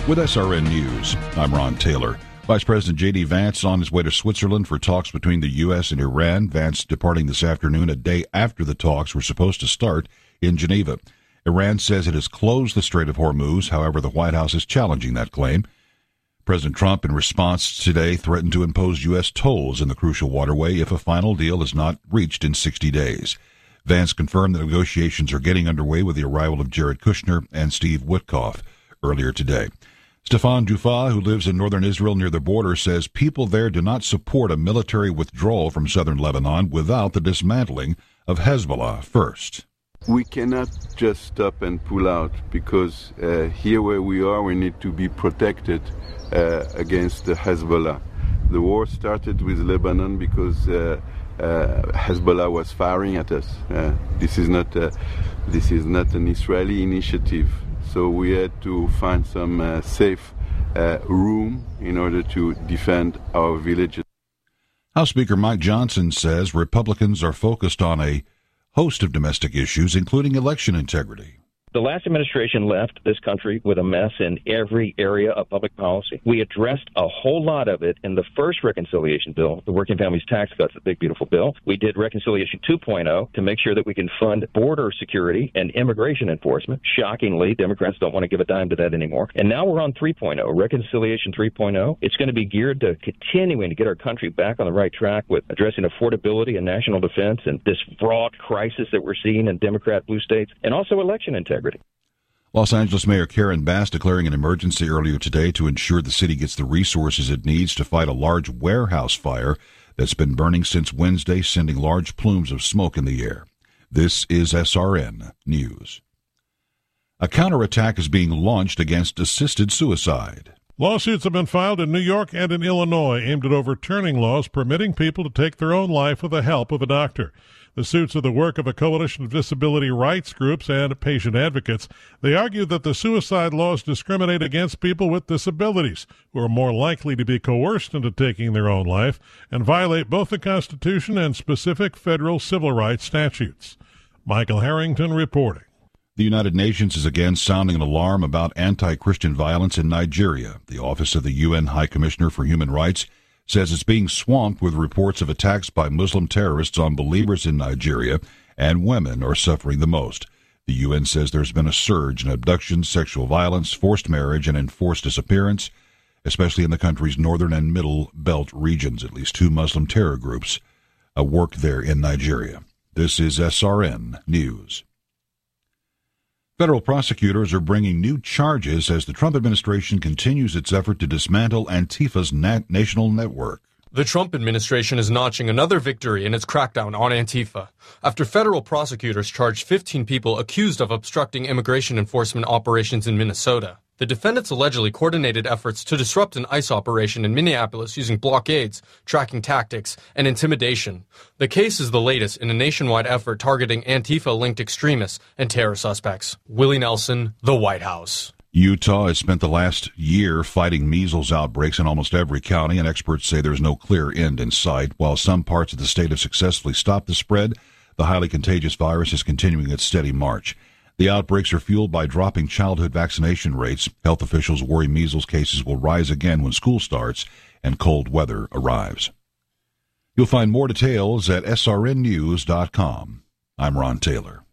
With SRN News, I'm Ron Taylor. Vice President J.D. Vance on his way to Switzerland for talks between the U.S. and Iran. Vance departing this afternoon, a day after the talks were supposed to start in Geneva. Iran says it has closed the Strait of Hormuz. However, the White House is challenging that claim. President Trump, in response today, threatened to impose U.S. tolls in the crucial waterway if a final deal is not reached in 60 days. Vance confirmed the negotiations are getting underway with the arrival of Jared Kushner and Steve Witkoff earlier today. Stefan Dufa, who lives in northern Israel near the border, says people there do not support a military withdrawal from southern Lebanon without the dismantling of Hezbollah first. We cannot just stop and pull out because here where we are, we need to be protected against the Hezbollah. The war started with Lebanon because Hezbollah was firing at us. This is not an Israeli initiative. So we had to find some safe room in order to defend our villages. House Speaker Mike Johnson says Republicans are focused on a host of domestic issues, including election integrity. The last administration left this country with a mess in every area of public policy. We addressed a whole lot of it in the first reconciliation bill, the Working Families Tax Cuts, the big, beautiful bill. We did Reconciliation 2.0 to make sure that we can fund border security and immigration enforcement. Shockingly, Democrats don't want to give a dime to that anymore. And now we're on 3.0, Reconciliation 3.0. It's going to be geared to continuing to get our country back on the right track with addressing affordability and national defense and this fraught crisis that we're seeing in Democrat blue states, and also election integrity. Los Angeles Mayor Karen Bass declaring an emergency earlier today to ensure the city gets the resources it needs to fight a large warehouse fire that's been burning since Wednesday, sending large plumes of smoke in the air. This is SRN News. A counterattack is being launched against assisted suicide. Lawsuits have been filed in New York and in Illinois aimed at overturning laws permitting people to take their own life with the help of a doctor. The suits are the work of a coalition of disability rights groups and patient advocates. They argue that the suicide laws discriminate against people with disabilities, who are more likely to be coerced into taking their own life, and violate both the Constitution and specific federal civil rights statutes. Michael Harrington reporting. The United Nations is again sounding an alarm about anti-Christian violence in Nigeria. The Office of the UN High Commissioner for Human Rights says it's being swamped with reports of attacks by Muslim terrorists on believers in Nigeria, and women are suffering the most. The UN says there's been a surge in abductions, sexual violence, forced marriage, and enforced disappearance, especially in the country's northern and middle belt regions. At least 2 Muslim terror groups work there in Nigeria. This is SRN News. Federal prosecutors are bringing new charges as the Trump administration continues its effort to dismantle Antifa's national network. The Trump administration is notching another victory in its crackdown on Antifa after federal prosecutors charged 15 people accused of obstructing immigration enforcement operations in Minnesota. The defendants allegedly coordinated efforts to disrupt an ICE operation in Minneapolis using blockades, tracking tactics, and intimidation. The case is the latest in a nationwide effort targeting Antifa-linked extremists and terror suspects. Willie Nelson, The White House. Utah has spent the last year fighting measles outbreaks in almost every county, and experts say there's no clear end in sight. While some parts of the state have successfully stopped the spread, the highly contagious virus is continuing its steady march. The outbreaks are fueled by dropping childhood vaccination rates. Health officials worry measles cases will rise again when school starts and cold weather arrives. You'll find more details at srnnews.com. I'm Ron Taylor.